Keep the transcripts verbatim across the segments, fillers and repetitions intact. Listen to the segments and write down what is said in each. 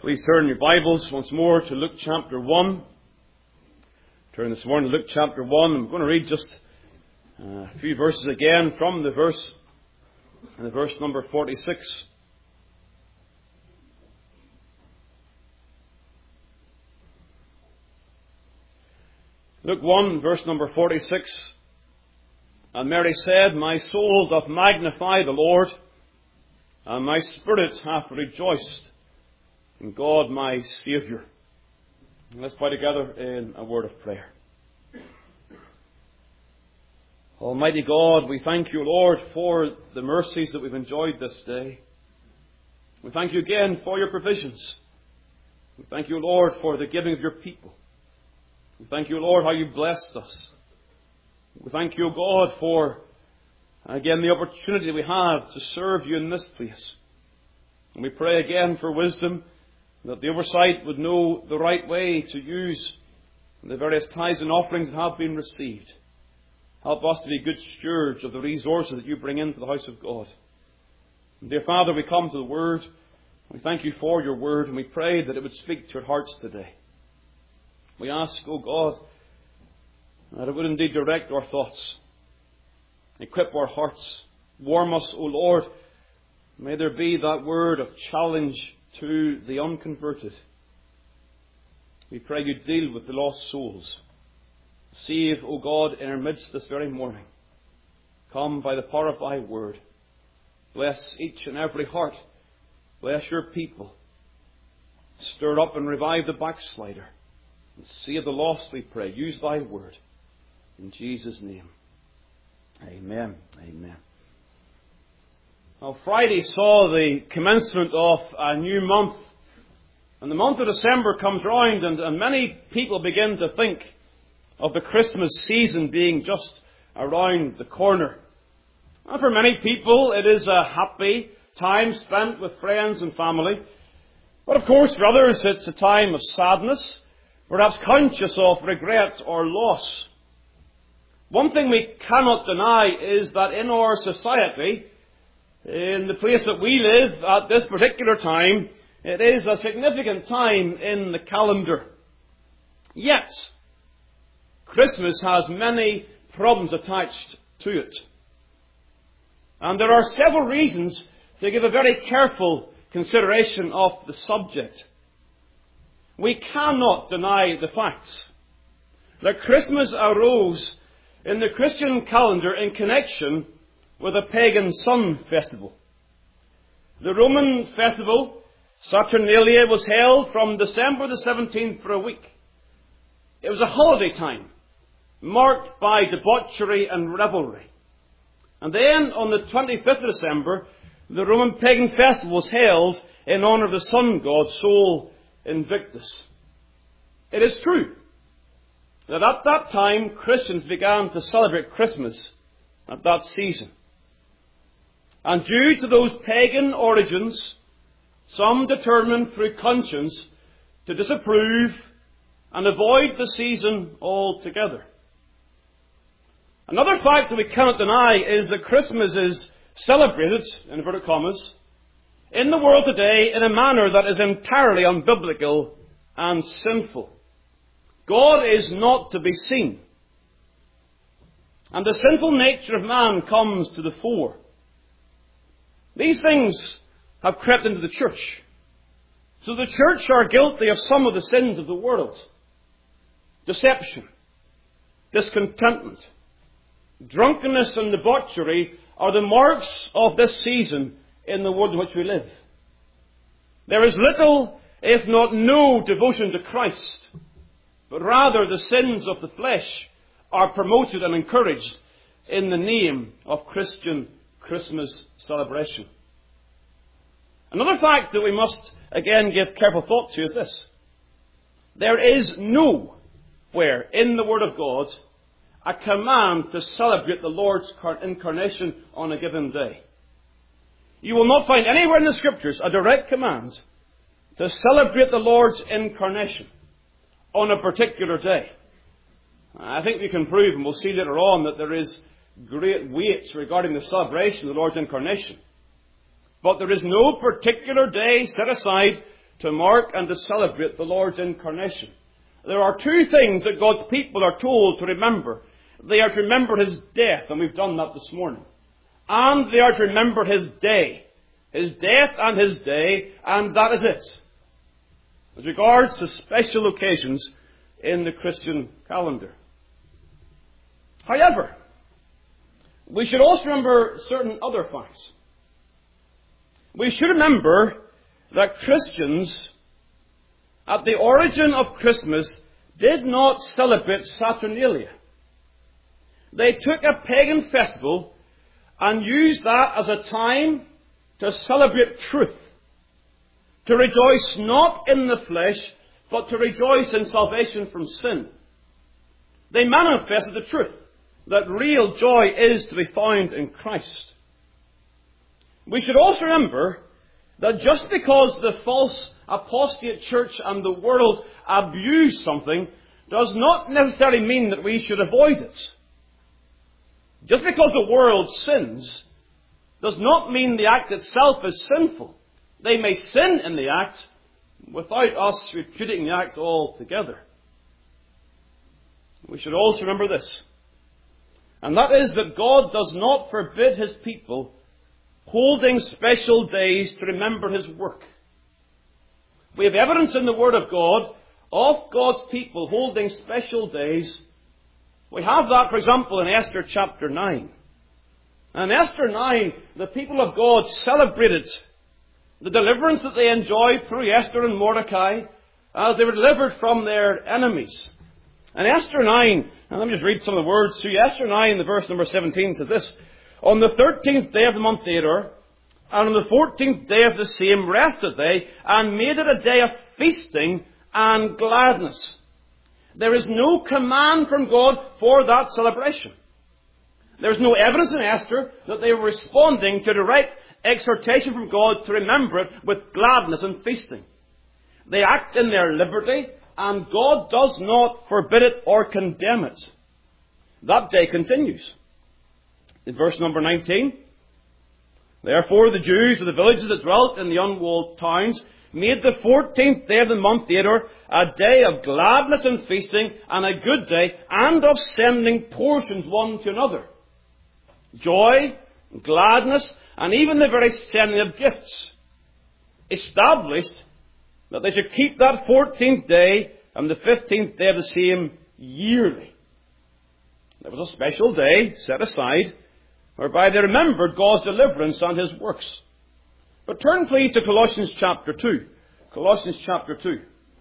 Please turn your Bibles once more to Luke chapter one. Turn this morning to Luke chapter one. I'm going to read just a few verses again from the verse, the verse number forty-six. Luke one, verse number forty-six. And Mary said, My soul doth magnify the Lord, and my spirit hath rejoiced in God my Saviour. And let's bow together in a word of prayer. Almighty God, we thank you, Lord, for the mercies that we've enjoyed this day. We thank you again for your provisions. We thank you, Lord, for the giving of your people. We thank you, Lord, how you blessed us. We thank you, God, for, again, the opportunity we have to serve you in this place. And we pray again for wisdom, that the oversight would know the right way to use the various tithes and offerings that have been received. Help us to be good stewards of the resources that you bring into the house of God. And dear Father, we come to the Word. We thank you for your Word, and we pray that it would speak to your hearts today. We ask, O God, that it would indeed direct our thoughts, equip our hearts, warm us, O Lord. May there be that word of challenge to the unconverted. We pray you deal with the lost souls. Save, O God, in our midst this very morning. Come by the power of thy word. Bless each and every heart. Bless your people. Stir up and revive the backslider. And save the lost, we pray. Use thy word. In Jesus' name. Amen. Amen. Well, Friday saw the commencement of a new month. And the month of December comes round, and, and many people begin to think of the Christmas season being just around the corner. And for many people, it is a happy time spent with friends and family. But of course, for others, it's a time of sadness, perhaps conscious of regret or loss. One thing we cannot deny is that in our society, in the place that we live at this particular time, it is a significant time in the calendar. Yet, Christmas has many problems attached to it. And there are several reasons to give a very careful consideration of the subject. We cannot deny the facts that Christmas arose in the Christian calendar in connection with a pagan sun festival. The Roman festival, Saturnalia, was held from December the seventeenth for a week. It was a holiday time, marked by debauchery and revelry. And then, on the twenty-fifth of December, the Roman pagan festival was held in honour of the sun god, Sol Invictus. It is true that at that time, Christians began to celebrate Christmas at that season. And due to those pagan origins, some determined through conscience to disapprove and avoid the season altogether. Another fact that we cannot deny is that Christmas is celebrated, in inverted commas, in the world today in a manner that is entirely unbiblical and sinful. God is not to be seen. And the sinful nature of man comes to the fore. These things have crept into the church. So the church are guilty of some of the sins of the world. Deception, discontentment, drunkenness and debauchery are the marks of this season in the world in which we live. There is little, if not no, devotion to Christ, but rather the sins of the flesh are promoted and encouraged in the name of Christian Christmas celebration. Another fact that we must again give careful thought to is this. There is nowhere in the Word of God a command to celebrate the Lord's incarnation on a given day. You will not find anywhere in the Scriptures a direct command to celebrate the Lord's incarnation on a particular day. I think we can prove, and we'll see later on, that there is great weight regarding the celebration of the Lord's incarnation. But there is no particular day set aside to mark and to celebrate the Lord's incarnation. There are two things that God's people are told to remember. They are to remember His death, and we've done that this morning. And they are to remember His day. His death and His day, and that is it. As regards to special occasions in the Christian calendar. However, we should also remember certain other facts. We should remember that Christians, at the origin of Christmas, did not celebrate Saturnalia. They took a pagan festival and used that as a time to celebrate truth. To rejoice not in the flesh, but to rejoice in salvation from sin. They manifested the truth that real joy is to be found in Christ. We should also remember that just because the false apostate church and the world abuse something does not necessarily mean that we should avoid it. Just because the world sins does not mean the act itself is sinful. They may sin in the act without us repudiating the act altogether. We should also remember this, and that is that God does not forbid His people holding special days to remember His work. We have evidence in the Word of God of God's people holding special days. We have that, for example, in Esther chapter nine. And in Esther nine, the people of God celebrated the deliverance that they enjoyed through Esther and Mordecai as they were delivered from their enemies. And Esther nine, and let me just read some of the words to you. Esther nine, the verse number seventeen says this: On the thirteenth day of the month Adar, and on the fourteenth day of the same, rested they, and made it a day of feasting and gladness. There is no command from God for that celebration. There is no evidence in Esther that they were responding to direct exhortation from God to remember it with gladness and feasting. They act in their liberty, and God does not forbid it or condemn it. That day continues. In verse number nineteen, Therefore the Jews of the villages that dwelt in the unwalled towns made the fourteenth day of the month Adar a day of gladness and feasting, and a good day, and of sending portions one to another. Joy, gladness, and even the very sending of gifts. Established that they should keep that fourteenth day and the fifteenth day of the same yearly. There was a special day set aside whereby they remembered God's deliverance and His works. But turn please to Colossians chapter two. Colossians chapter two.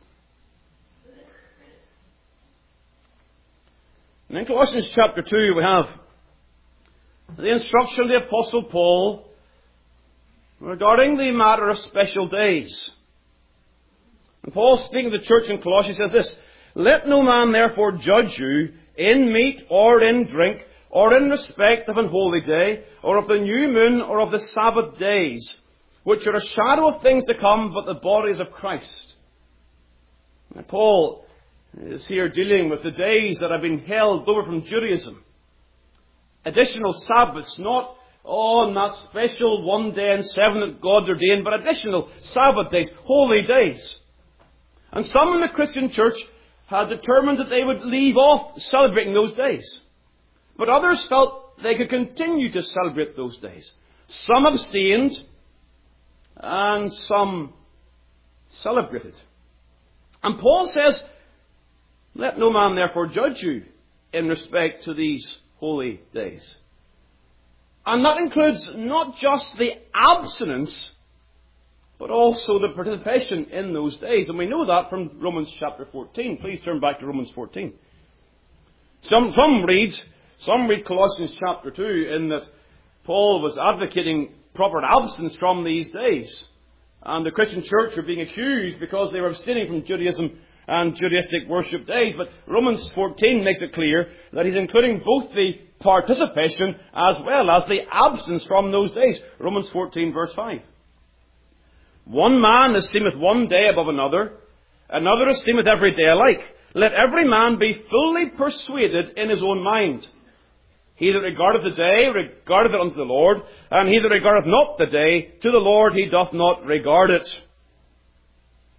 And in Colossians chapter two we have the instruction of the Apostle Paul regarding the matter of special days. And Paul, speaking to the church in Colossae, says this: Let no man therefore judge you in meat or in drink, or in respect of an holy day, or of the new moon, or of the Sabbath days, which are a shadow of things to come, but the bodies of Christ. Now, Paul is here dealing with the days that have been held over from Judaism. Additional Sabbaths, not on that special one day in seven that God ordained, but additional Sabbath days, holy days. And some in the Christian church had determined that they would leave off celebrating those days. But others felt they could continue to celebrate those days. Some abstained, and some celebrated. And Paul says, Let no man therefore judge you in respect to these holy days. And that includes not just the abstinence, but also the participation in those days. And we know that from Romans chapter fourteen. Please turn back to Romans fourteen. Some, some read, some read Colossians chapter two in that Paul was advocating proper abstinence from these days. And the Christian church were being accused because they were abstaining from Judaism and Judaistic worship days. But Romans fourteen makes it clear that he's including both the participation as well as the absence from those days. Romans fourteen verse five. One man esteemeth one day above another, another esteemeth every day alike. Let every man be fully persuaded in his own mind. He that regardeth the day regardeth it unto the Lord, and he that regardeth not the day to the Lord he doth not regard it.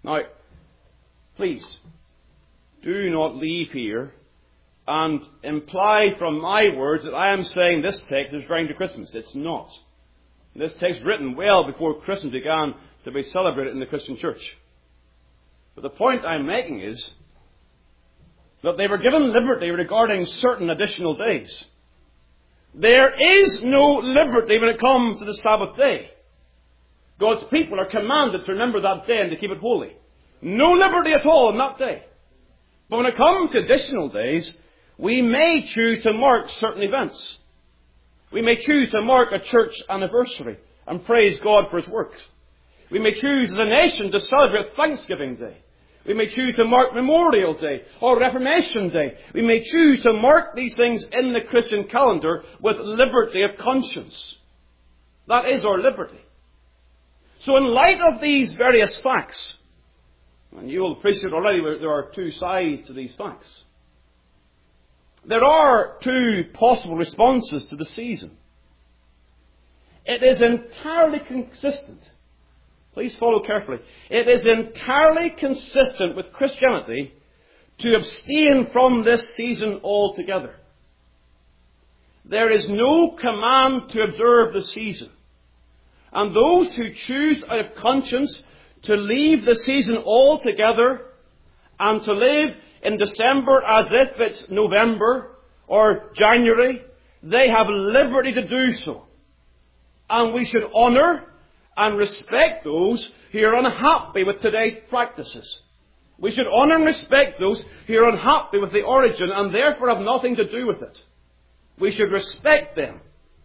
Now, please, do not leave here and imply from my words that I am saying this text is referring to Christmas. It's not. This text written well before Christmas began to be celebrated in the Christian church. But the point I'm making is that they were given liberty regarding certain additional days. There is no liberty when it comes to the Sabbath day. God's people are commanded to remember that day and to keep it holy. No liberty at all on that day. But when it comes to additional days, we may choose to mark certain events. We may choose to mark a church anniversary and praise God for His works. We may choose as a nation to celebrate Thanksgiving Day. We may choose to mark Memorial Day or Reformation Day. We may choose to mark these things in the Christian calendar with liberty of conscience. That is our liberty. So in light of these various facts, and you will appreciate already there are two sides to these facts, there are two possible responses to the season. It is entirely consistent. Please follow carefully. It is entirely consistent with Christianity to abstain from this season altogether. There is no command to observe the season. And those who choose out of conscience to leave the season altogether and to live in December as if it's November or January, they have liberty to do so. And we should honour and respect those who are unhappy with today's practices. We should honour and respect those who are unhappy with the origin and therefore have nothing to do with it. We should respect them.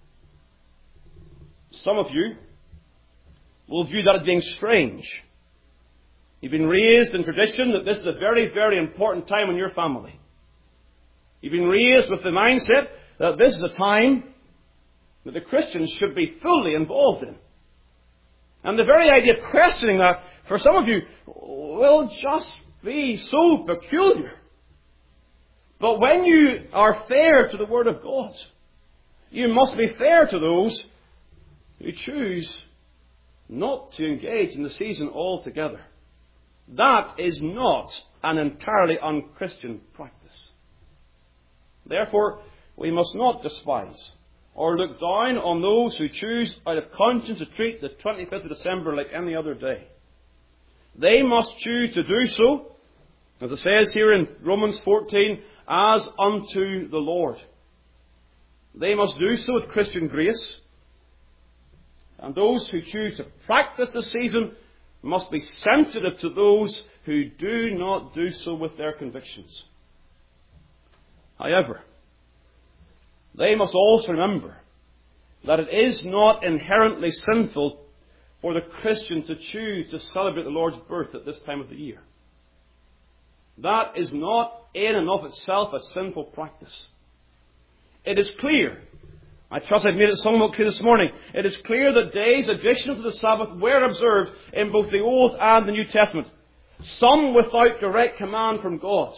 Some of you will view that as being strange. You've been raised in tradition that this is a very, very important time in your family. You've been raised with the mindset that this is a time that the Christians should be fully involved in. And the very idea of questioning that, for some of you, will just be so peculiar. But when you are fair to the Word of God, you must be fair to those who choose not to engage in the season altogether. That is not an entirely unchristian practice. Therefore, we must not despise or look down on those who choose out of conscience to treat the twenty-fifth of December like any other day. They must choose to do so, as it says here in Romans fourteen, as unto the Lord. They must do so with Christian grace. And those who choose to practice the season must be sensitive to those who do not do so with their convictions. However, they must also remember that it is not inherently sinful for the Christian to choose to celebrate the Lord's birth at this time of the year. That is not in and of itself a sinful practice. It is clear, I trust I've made it somewhat clear this morning, it is clear that days additional to the Sabbath were observed in both the Old and the New Testament. Some without direct command from God.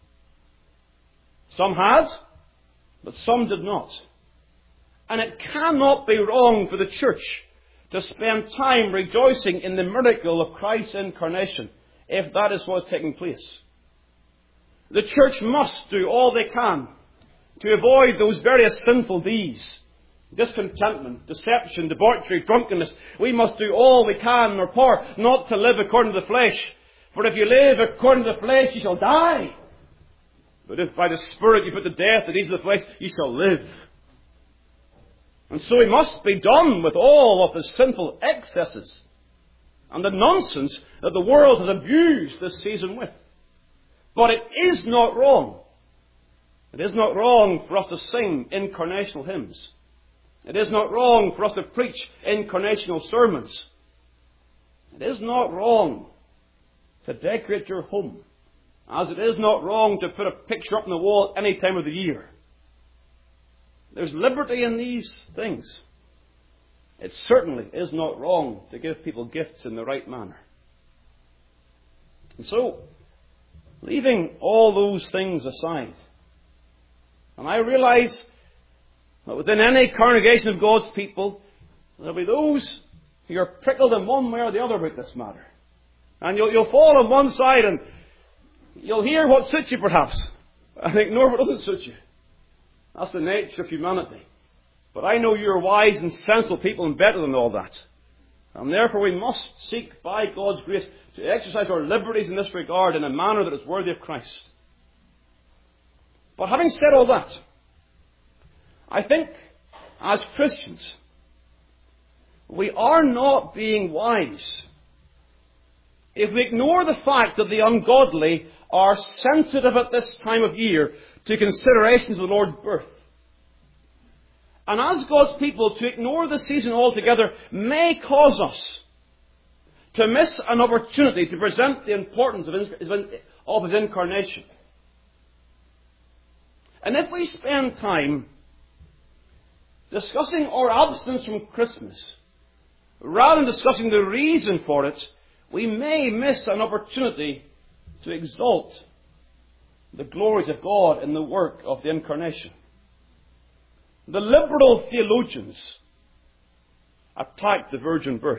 Some had, but some did not. And it cannot be wrong for the church to spend time rejoicing in the miracle of Christ's incarnation, if that is what is taking place. The church must do all they can to avoid those various sinful deeds. Discontentment, deception, debauchery, drunkenness. We must do all we can in our power not to live according to the flesh. For if you live according to the flesh, you shall die. But if by the Spirit you put to death the deeds of the flesh, you shall live. And so we must be done with all of the sinful excesses and the nonsense that the world has abused this season with. But it is not wrong. It is not wrong for us to sing incarnational hymns. It is not wrong for us to preach incarnational sermons. It is not wrong to decorate your home, as it is not wrong to put a picture up on the wall any time of the year. There's liberty in these things. It certainly is not wrong to give people gifts in the right manner. And so, leaving all those things aside, and I realize that within any congregation of God's people, there will be those who are prickled in one way or the other about this matter. And you'll, you'll fall on one side and you'll hear what suits you perhaps, and ignore what doesn't suit you. That's the nature of humanity. But I know you're wise and sensible people and better than all that. And therefore we must seek by God's grace to exercise our liberties in this regard in a manner that is worthy of Christ. But having said all that, I think as Christians, we are not being wise if we ignore the fact that the ungodly are sensitive at this time of year to considerations of the Lord's birth. And as God's people, to ignore the season altogether may cause us to miss an opportunity to present the importance of his, of his incarnation. And if we spend time discussing our abstinence from Christmas, rather than discussing the reason for it, we may miss an opportunity to exalt the glories of God in the work of the incarnation. The liberal theologians attacked the virgin birth.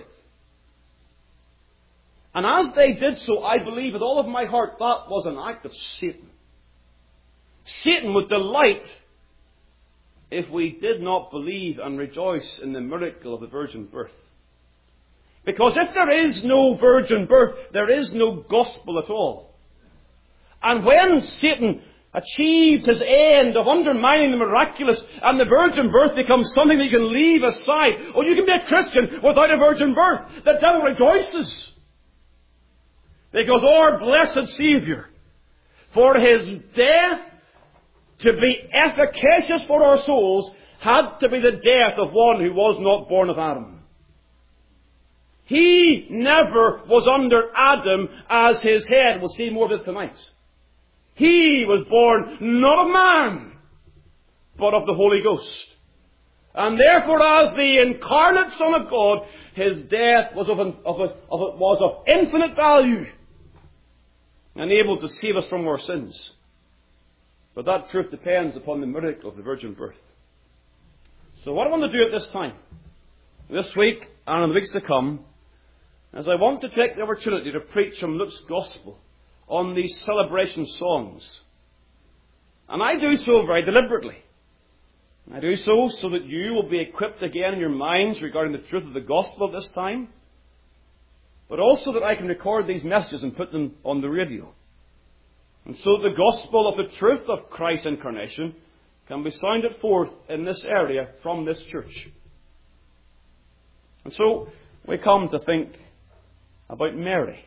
And as they did so, I believe with all of my heart that was an act of Satan. Satan would delight if we did not believe and rejoice in the miracle of the virgin birth. Because if there is no virgin birth, there is no gospel at all. And when Satan achieved his end of undermining the miraculous and the virgin birth becomes something that you can leave aside, oh, you can be a Christian without a virgin birth, the devil rejoices. Because our blessed Saviour, for his death to be efficacious for our souls, had to be the death of one who was not born of Adam. He never was under Adam as his head. We'll see more of this tonight. He was born not of man, but of the Holy Ghost. And therefore, as the incarnate Son of God, his death was of, an, of, a, of a, was of infinite value and able to save us from our sins. But that truth depends upon the miracle of the virgin birth. So what I want to do at this time, this week and in the weeks to come, is I want to take the opportunity to preach from Luke's Gospel on these celebration songs. And I do so very deliberately. I do so so that you will be equipped again in your minds regarding the truth of the Gospel at this time, but also that I can record these messages and put them on the radio. And so the gospel of the truth of Christ's incarnation can be sounded forth in this area from this church. And so we come to think about Mary.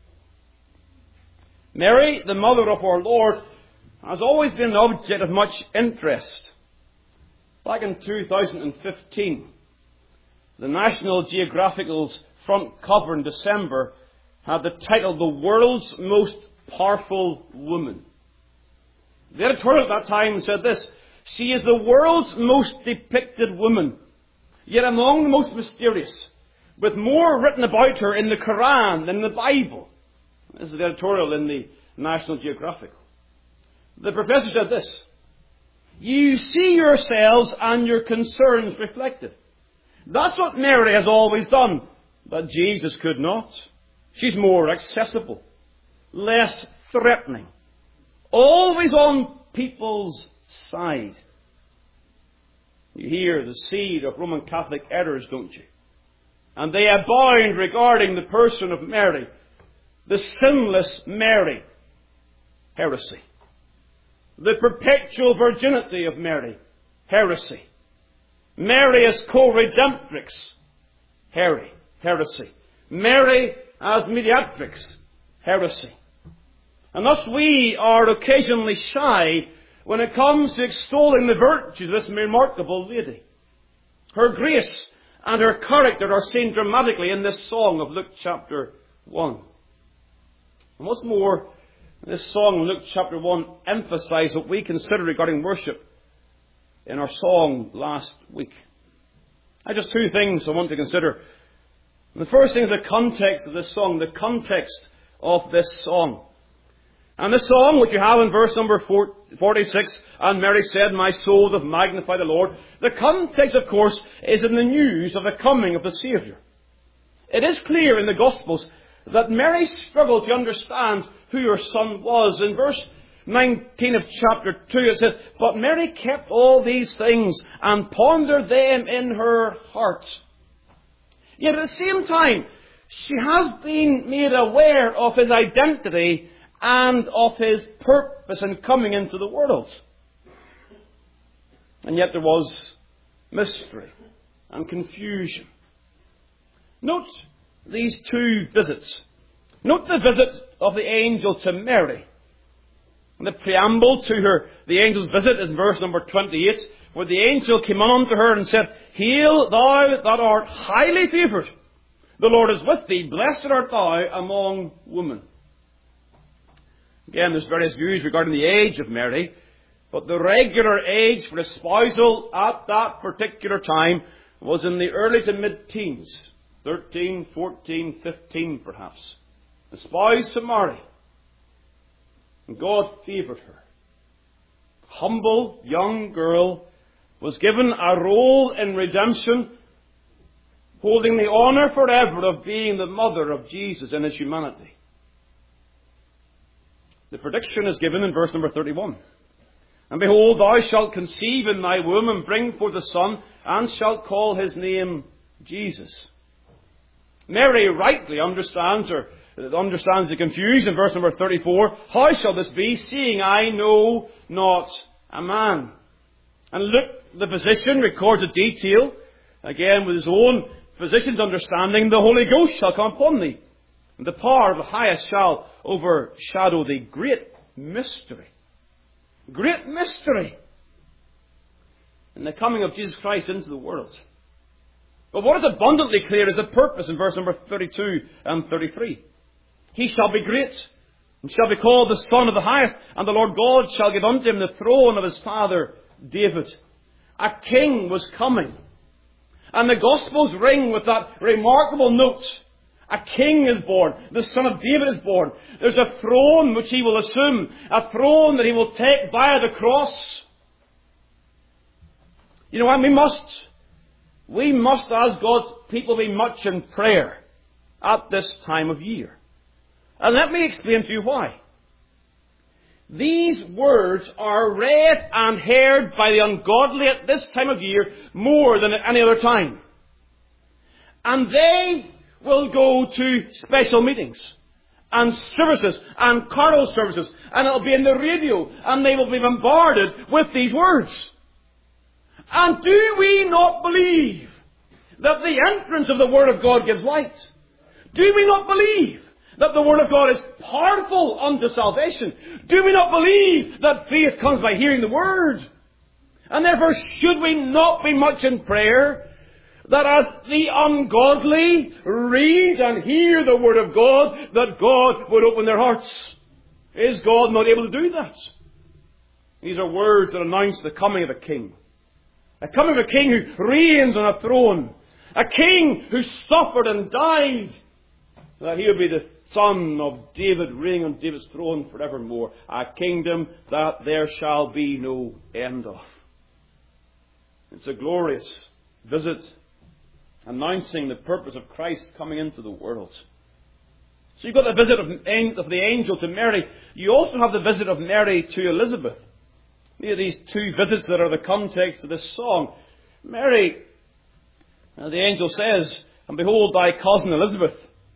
Mary, the mother of our Lord, has always been an object of much interest. Back in two thousand fifteen, the National Geographical's front cover in December had the title, "The World's Most Powerful Woman." The editorial at that time said this: "She is the world's most depicted woman, yet among the most mysterious, with more written about her in the Quran than in the Bible." This is the editorial in the National Geographical. The professor said this: "You see yourselves and your concerns reflected. That's what Mary has always done, but Jesus could not. She's more accessible, less threatening, always on people's side." You hear the seed of Roman Catholic errors, don't you? And they abound regarding the person of Mary. The sinless Mary, heresy. The perpetual virginity of Mary, heresy. Mary as co-redemptrix, heresy. Mary as mediatrix, heresy. And thus we are occasionally shy when it comes to extolling the virtues of this remarkable lady. Her grace and her character are seen dramatically in this song of Luke chapter one. And what's more, this song in Luke chapter one emphasizes what we consider regarding worship in our song last week. I have just two things I want to consider. The first thing is the context of this song, the context of this song. And this song, which you have in verse number forty-six, "And Mary said, My soul doth magnify the Lord." The context, of course, is in the news of the coming of the Saviour. It is clear in the Gospels that Mary struggled to understand who her son was. In verse nineteen of chapter two it says, "But Mary kept all these things and pondered them in her heart." Yet at the same time, she has been made aware of his identity and of his purpose in coming into the world. And yet there was mystery and confusion. Note these two visits. Note the visit of the angel to Mary. The preamble to her, the angel's visit, is verse number twenty-eight, where the angel came unto her and said, "Hail, thou that art highly favoured. The Lord is with thee. Blessed art thou among women." Again, there's various views regarding the age of Mary, but the regular age for espousal at that particular time was in the early to mid-teens. thirteen, fourteen, fifteen perhaps. Espoused to marry. And God favoured her. Humble young girl was given a role in redemption, holding the honour forever of being the mother of Jesus in his humanity. The prediction is given in verse number thirty-one. "And behold, thou shalt conceive in thy womb and bring forth a son, and shalt call his name Jesus." Mary rightly understands or understands the confusion in verse number thirty-four. "How shall this be, seeing I know not a man?" And Luke, the physician, records a detail, again with his own physician's understanding. "The Holy Ghost shall come upon thee, and the power of the highest shall overshadow thee." Great mystery. Great mystery in the coming of Jesus Christ into the world. But what is abundantly clear is the purpose in verse number thirty-two and thirty-three. "He shall be great, and shall be called the Son of the Highest, and the Lord God shall give unto him the throne of his father David." A king was coming. And the Gospels ring with that remarkable note. A king is born. The Son of David is born. There's a throne which he will assume. A throne that he will take via the cross. You know what? We must, we must as God's people be much in prayer at this time of year. And let me explain to you why. These words are read and heard by the ungodly at this time of year more than at any other time. And they will go to special meetings and services and carol services, and it'll be in the radio, and they will be bombarded with these words. And do we not believe that the entrance of the Word of God gives light? Do we not believe that the Word of God is powerful unto salvation? Do we not believe that faith comes by hearing the Word? And therefore, should we not be much in prayer that as the ungodly read and hear the Word of God, that God would open their hearts? Is God not able to do that? These are words that announce the coming of a king. A coming of a king who reigns on a throne. A king who suffered and died, that he would be the Son of David, reigning on David's throne forevermore. A kingdom that there shall be no end of. It's a glorious visit announcing the purpose of Christ coming into the world. So you've got the visit of the angel to Mary. You also have the visit of Mary to Elizabeth. These are these two visits that are the context of this song. Mary, uh, the angel says, "And behold, thy cousin Elizabeth,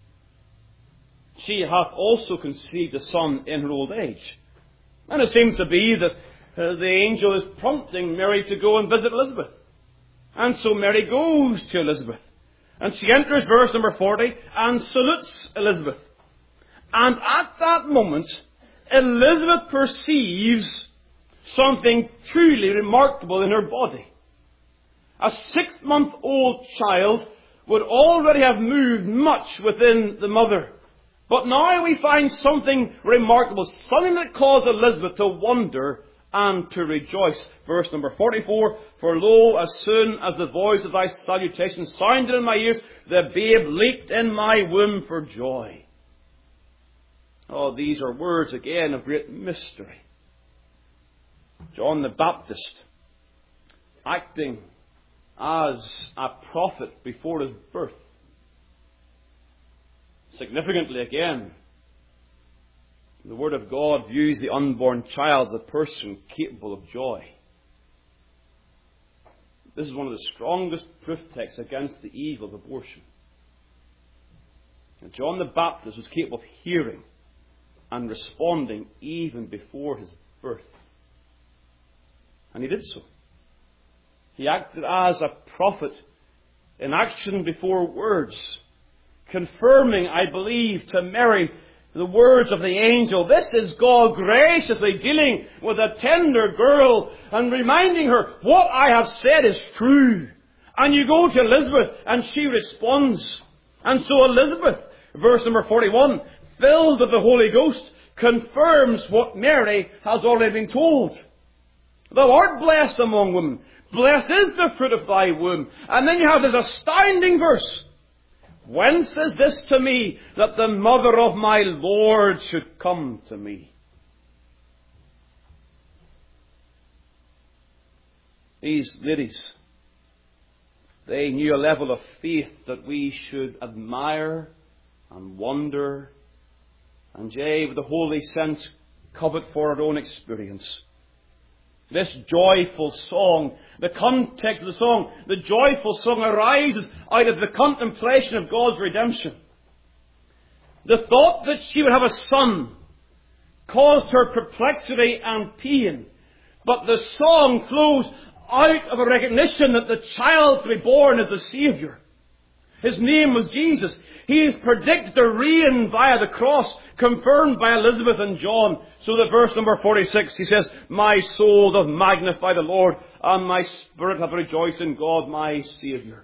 she hath also conceived a son in her old age." And it seems to be that uh, the angel is prompting Mary to go and visit Elizabeth. And so Mary goes to Elizabeth. And she enters verse number forty and salutes Elizabeth. And at that moment, Elizabeth perceives something truly remarkable in her body. A six-month-old child would already have moved much within the mother. But now we find something remarkable, something that caused Elizabeth to wonder and to rejoice. Verse number forty-four, "For lo, as soon as the voice of thy salutation sounded in my ears, the babe leaped in my womb for joy." Oh, these are words again of great mystery. John the Baptist, acting as a prophet before his birth, Significantly again, the Word of God views the unborn child as a person capable of joy. This is one of the strongest proof texts against the evil of abortion. And John the Baptist was capable of hearing and responding even before his birth. And he did so. He acted as a prophet in action before words, confirming, I believe, to Mary the words of the angel. This is God graciously dealing with a tender girl and reminding her, what I have said is true. And you go to Elizabeth and she responds. And so Elizabeth, verse number forty-one, filled with the Holy Ghost, confirms what Mary has already been told. Thou art blessed among women. Blessed is the fruit of thy womb. And then you have this astounding verse. Whence is this to me, that the mother of my Lord should come to me? These ladies, they knew a level of faith that we should admire and wonder and, yea, with the holy sense, covet for our own experience. This joyful song, the context of the song, the joyful song arises out of the contemplation of God's redemption. The thought that she would have a son caused her perplexity and pain. But the song flows out of a recognition that the child to be born is the Saviour. His name was Jesus. He is predicted to reign via the cross, confirmed by Elizabeth and John. So that verse number forty-six, he says, my soul doth magnify the Lord, and my spirit hath rejoiced in God my Saviour.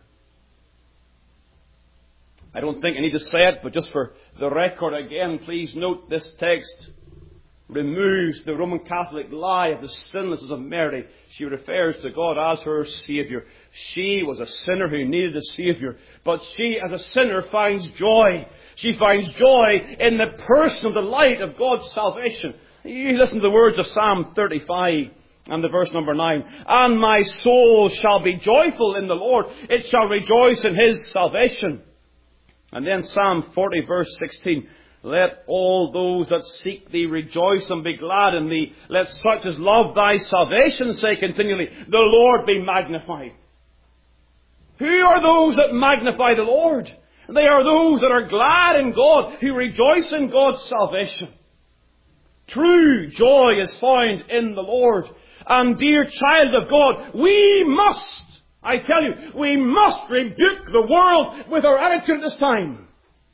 I don't think I need to say it, but just for the record again, please note this text removes the Roman Catholic lie of the sinlessness of Mary. She refers to God as her Saviour. She was a sinner who needed a Saviour, but she as a sinner finds joy. She finds joy in the personal delight of God's salvation. You listen to the words of Psalm thirty-five and the verse number nine. And my soul shall be joyful in the Lord. It shall rejoice in His salvation. And then Psalm forty verse sixteen. Let all those that seek thee rejoice and be glad in thee. Let such as love thy salvation say continually, the Lord be magnified. Who are those that magnify the Lord? They are those that are glad in God, who rejoice in God's salvation. True joy is found in the Lord. And dear child of God, we must, I tell you, we must rebuke the world with our attitude at this time.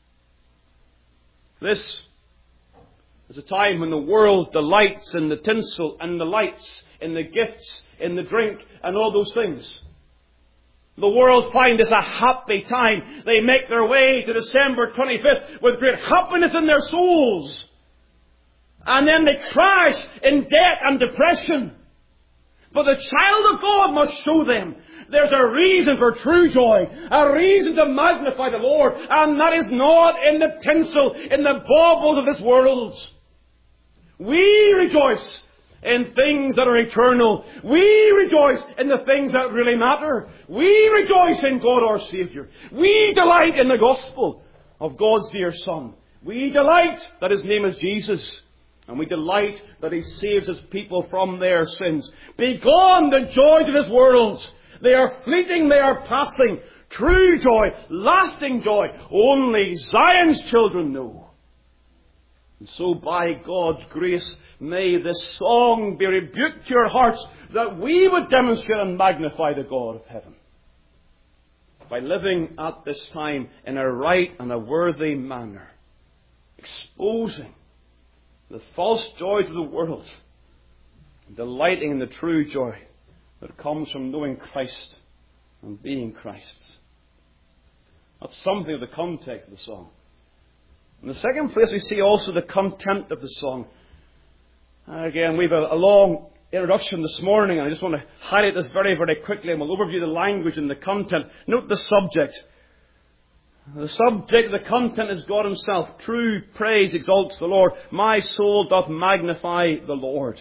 This is a time when the world delights in the tinsel and the lights, in the gifts, in the drink, and all those things. The world find this a happy time. They make their way to December twenty-fifth with great happiness in their souls. And then they crash in debt and depression. But the child of God must show them there's a reason for true joy, a reason to magnify the Lord, and that is not in the tinsel, in the baubles of this world. We rejoice in things that are eternal. We rejoice in the things that really matter. We rejoice in God our Saviour. We delight in the gospel of God's dear Son. We delight that His name is Jesus. And we delight that He saves His people from their sins. Begone the joys of this world. They are fleeting, they are passing. True joy, lasting joy, only Zion's children know. And so by God's grace, may this song be rebuked to your hearts, that we would demonstrate and magnify the God of heaven. By living at this time in a right and a worthy manner, exposing the false joys of the world, and delighting in the true joy that comes from knowing Christ and being Christ's. That's something of the context of the song. In the second place, we see also the content of the song. And again, we have a, a long introduction this morning, and I just want to highlight this very, very quickly, and we'll overview the language and the content. Note the subject. The subject of the content is God Himself. True praise exalts the Lord. My soul doth magnify the Lord.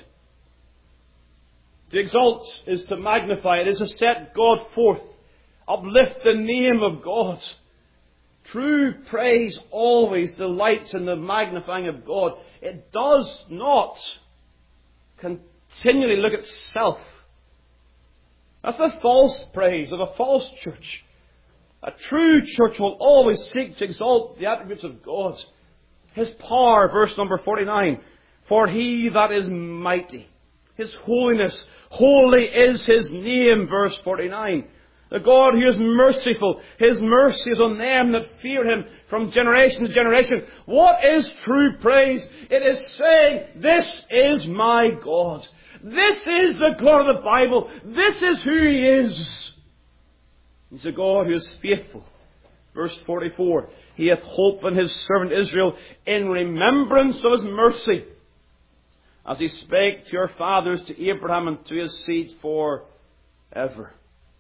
To exalt is to magnify. It is to set God forth. Uplift the name of God. True praise always delights in the magnifying of God. It does not continually look at self. That's a false praise of a false church. A true church will always seek to exalt the attributes of God. His power, verse number forty-nine. For he that is mighty, His holiness, holy is His name, verse forty-nine. The God who is merciful, His mercy is on them that fear Him from generation to generation. What is true praise? It is saying, this is my God. This is the God of the Bible. This is who He is. He's a God who is faithful. Verse forty-four. He hath hope in His servant Israel in remembrance of His mercy, as He spake to your fathers, to Abraham and to his seed forever.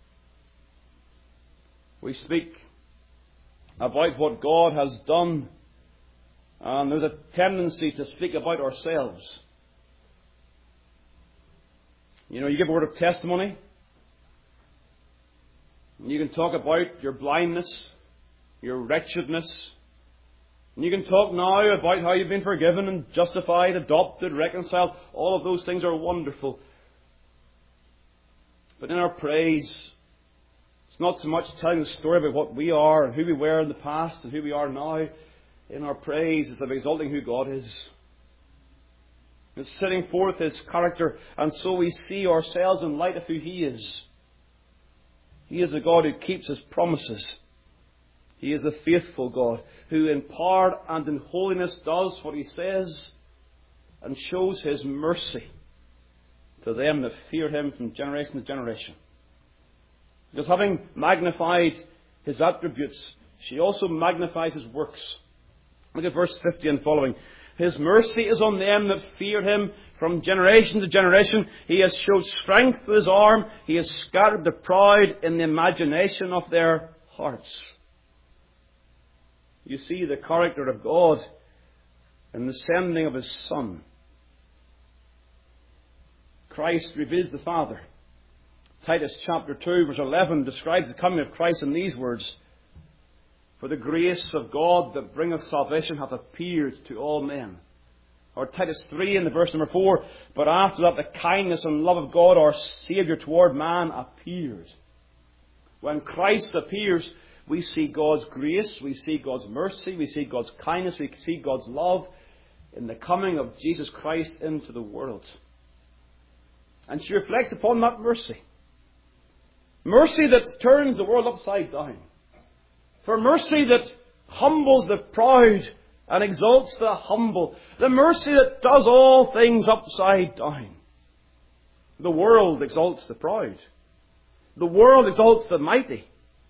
We speak about what God has done, and there's a tendency to speak about ourselves. You know, you give a word of testimony, and you can talk about your blindness, your wretchedness, and you can talk now about how you've been forgiven and justified, adopted, reconciled. All of those things are wonderful. But in our praise, it's not so much telling the story about what we are and who we were in the past and who we are now. In our praise, it's about exalting who God is. It's setting forth His character, and so we see ourselves in light of who He is. He is the God who keeps His promises. He is the faithful God who in power and in holiness does what He says and shows His mercy to them that fear Him from generation to generation. Because having magnified His attributes, she also magnifies His works. Look at verse fifty and following. His mercy is on them that fear Him from generation to generation. He has showed strength with His arm. He has scattered the proud in the imagination of their hearts. You see the character of God in the sending of His Son. Christ reveals the Father. Titus chapter two verse eleven describes the coming of Christ in these words. For the grace of God that bringeth salvation hath appeared to all men. Or Titus three in the verse number four. But after that the kindness and love of God our Saviour toward man appeared. When Christ appears, we see God's grace, we see God's mercy, we see God's kindness, we see God's love in the coming of Jesus Christ into the world. And she reflects upon that mercy. Mercy that turns the world upside down. For mercy that humbles the proud and exalts the humble. The mercy that does all things upside down. The world exalts the proud. The world exalts the mighty.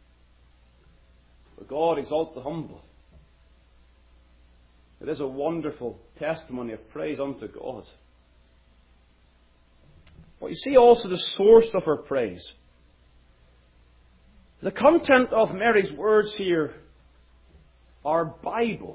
But God exalts the humble. It is a wonderful testimony of praise unto God. But you see also the source of her praise. The content of Mary's words here are Bible.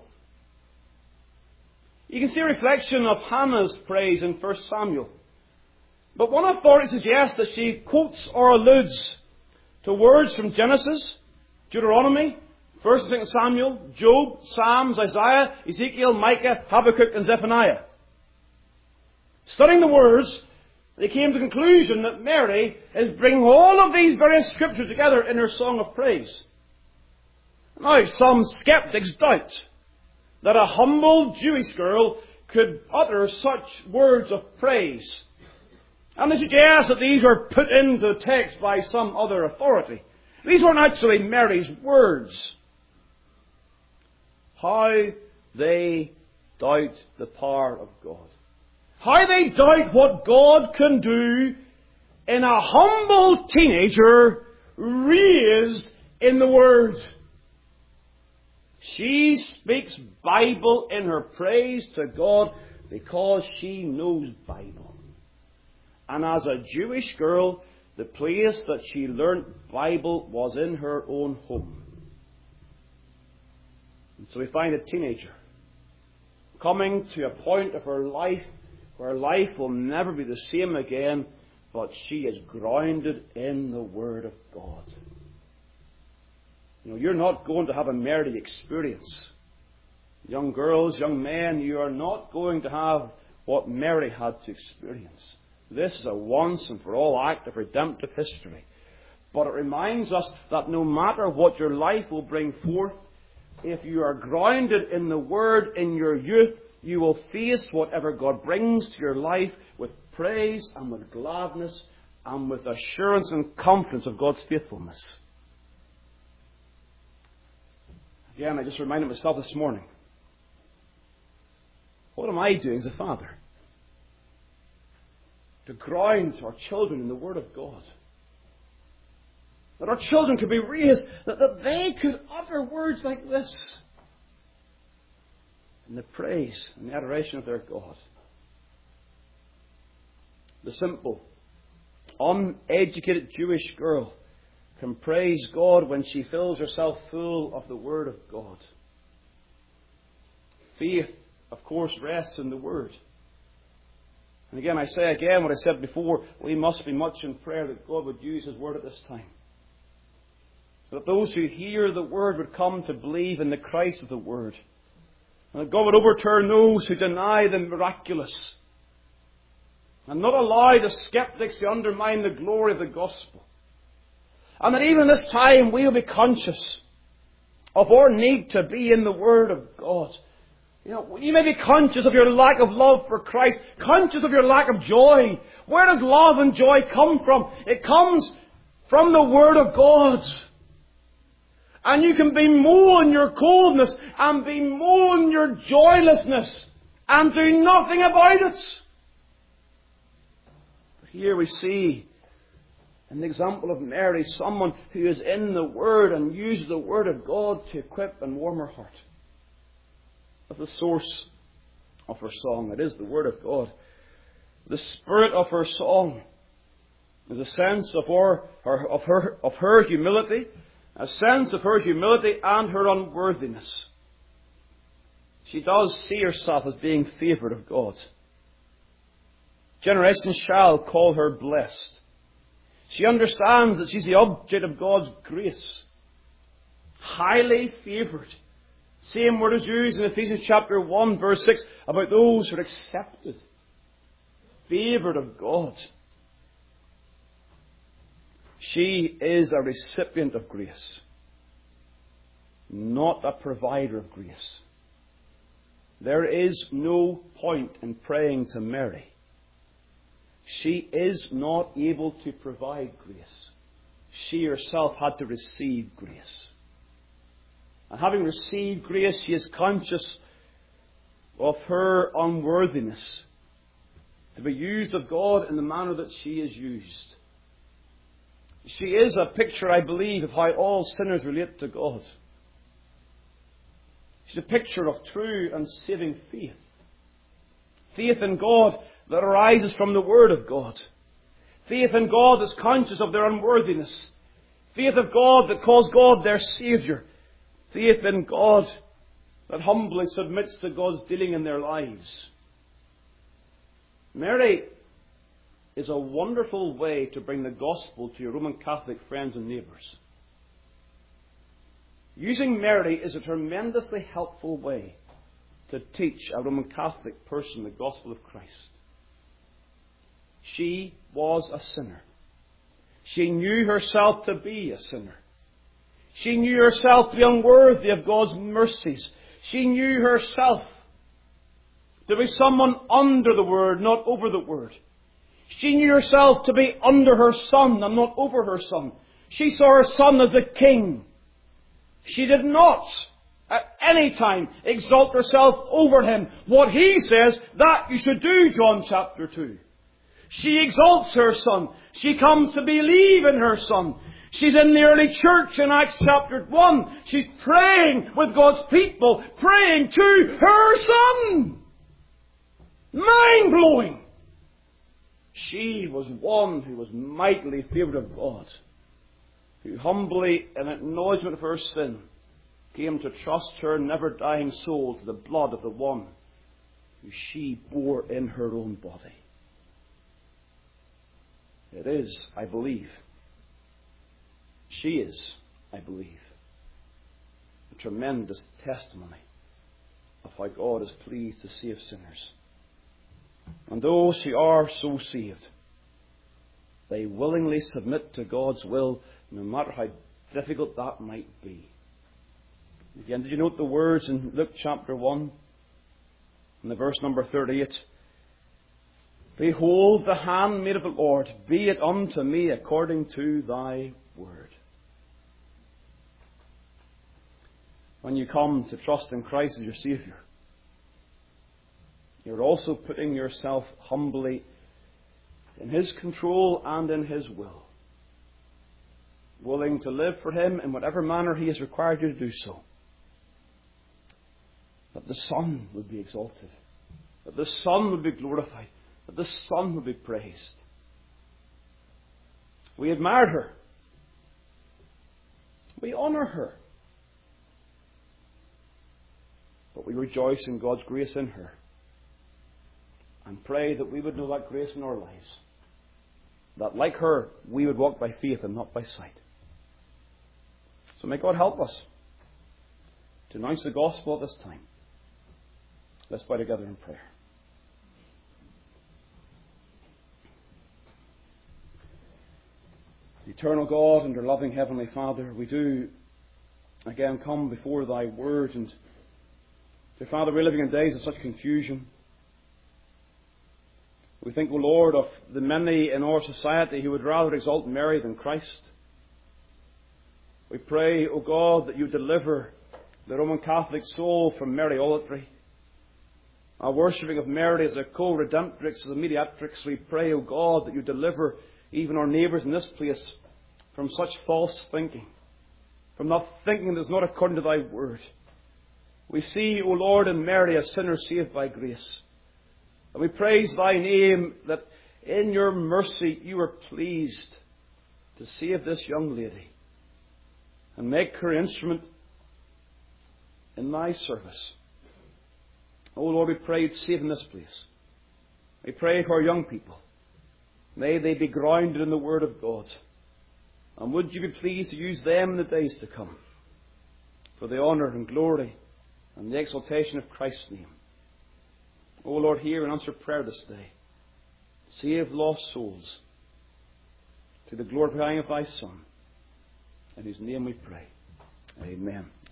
You can see a reflection of Hannah's praise in First Samuel. But one authority suggests that she quotes or alludes to words from Genesis, Deuteronomy, First and Second Samuel, Job, Psalms, Isaiah, Ezekiel, Micah, Habakkuk and Zephaniah. Studying the words, they came to the conclusion that Mary is bringing all of these various scriptures together in her song of praise. Now, some skeptics doubt that a humble Jewish girl could utter such words of praise. And they suggest that these were put into the text by some other authority. These weren't actually Mary's words. How they doubt the power of God. How they doubt what God can do in a humble teenager raised in the Word. She speaks Bible in her praise to God because she knows Bible. And as a Jewish girl, the place that she learnt Bible was in her own home. And so we find a teenager coming to a point of her life where life will never be the same again, but she is grounded in the Word of God. You know, you're not going to have a Mary experience. Young girls, young men, you are not going to have what Mary had to experience. This is a once and for all act of redemptive history. But it reminds us that no matter what your life will bring forth, if you are grounded in the Word in your youth, you will face whatever God brings to your life with praise and with gladness and with assurance and confidence of God's faithfulness. Again, I just reminded myself this morning, what am I doing as a father? To ground our children in the Word of God. That our children could be raised, that, that they could utter words like this in the praise and the adoration of their God. The simple, uneducated Jewish girl can praise God when she fills herself full of the Word of God. Faith, of course, rests in the Word. And again, I say again what I said before, we must be much in prayer that God would use His Word at this time. That those who hear the Word would come to believe in the Christ of the Word. And that God would overturn those who deny the miraculous. And not allow the skeptics to undermine the glory of the gospel. And that even this time we will be conscious of our need to be in the Word of God. You know, you may be conscious of your lack of love for Christ, conscious of your lack of joy. Where does love and joy come from? It comes from the Word of God. And you can bemoan your coldness and bemoan your joylessness and do nothing about it. But here we see, in the example of Mary, someone who is in the Word and uses the Word of God to equip and warm her heart. That's the source of her song. It is the Word of God. The spirit of her song is a sense of her, her, of her, of her humility, a sense of her humility and her unworthiness. She does see herself as being favoured of God. Generations shall call her blessed. She understands that she's the object of God's grace. Highly favoured. Same word is used in Ephesians chapter one, verse six, about those who are accepted. Favoured of God. She is a recipient of grace, not a provider of grace. There is no point in praying to Mary. She is not able to provide grace. She herself had to receive grace. And having received grace, she is conscious of her unworthiness to be used of God in the manner that she is used. She is a picture, I believe, of how all sinners relate to God. She's a picture of true and saving faith. Faith in God that arises from the Word of God. Faith in God that's conscious of their unworthiness. Faith of God that calls God their Saviour. Faith in God that humbly submits to God's dealing in their lives. Mary is a wonderful way to bring the gospel to your Roman Catholic friends and neighbours. Using Mary is a tremendously helpful way to teach a Roman Catholic person the gospel of Christ. She was a sinner. She knew herself to be a sinner. She knew herself to be unworthy of God's mercies. She knew herself to be someone under the Word, not over the Word. She knew herself to be under her Son and not over her Son. She saw her Son as the King. She did not at any time exalt herself over Him. What He says, that you should do, John chapter two. She exalts her Son. She comes to believe in her Son. She's in the early church in Acts chapter one. She's praying with God's people, praying to her Son. Mind-blowing. She was one who was mightily favoured of God, who humbly, in acknowledgement of her sin, came to trust her never-dying soul to the blood of the one who she bore in her own body. It is, I believe, she is, I believe, a tremendous testimony of how God is pleased to save sinners. And those who are so saved, they willingly submit to God's will, no matter how difficult that might be. Again, did you note the words in Luke chapter one, in the verse number thirty-eight? Behold the handmaid of the Lord, be it unto me according to thy word. When you come to trust in Christ as your Saviour, you're also putting yourself humbly in His control and in His will, willing to live for Him in whatever manner He has required you to do so, that the Son would be exalted, that the Son would be glorified, that the Son would be praised. We admire her. We honour her. But we rejoice in God's grace in her, and pray that we would know that grace in our lives, that like her we would walk by faith and not by sight. So may God help us to announce the gospel at this time. Let's bow together in prayer. Eternal God and our loving Heavenly Father, we do again come before Thy Word, and dear Father, we're living in days of such confusion. We think, O Lord, of the many in our society who would rather exalt Mary than Christ. We pray, O God, that you deliver the Roman Catholic soul from Mariolatry. Our worshipping of Mary as a co-redemptrix, as a mediatrix, we pray, O God, that you deliver even our neighbours in this place from such false thinking, from not thinking that is not according to thy word. We see, O Lord, in Mary a sinner saved by grace. And we praise thy name that in your mercy you are pleased to save this young lady and make her instrument in thy service. O Lord, we pray save in this place. We pray for our young people. May they be grounded in the Word of God. And would you be pleased to use them in the days to come for the honour and glory and the exaltation of Christ's name. O Lord, hear and answer prayer this day. Save lost souls to the glorifying of thy Son, in whose name we pray. Amen.